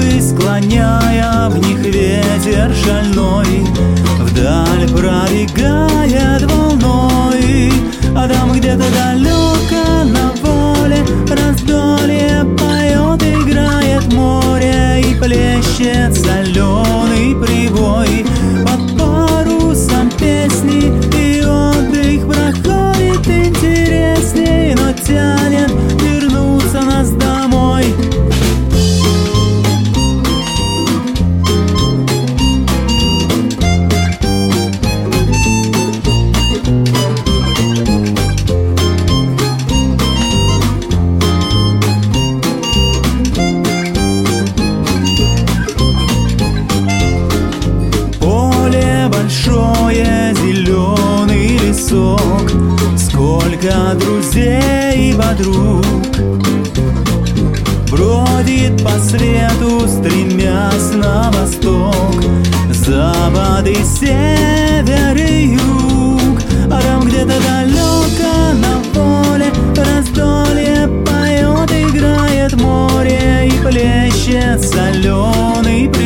Воды склоняя в них ветер шальной, вдаль пробегает волной. А там где-то далеко на воле раздолье поет, играет море и плещет соленый прибой. Под парусом песни и отдых проходит интересней, но тянет вернуться нас домой. Большое, зеленый лесок, сколько друзей и подруг бродит по свету, стремясь на восток, запад и север и юг. А там где-то далеко на поле раздолье поет, играет море и плещет соленый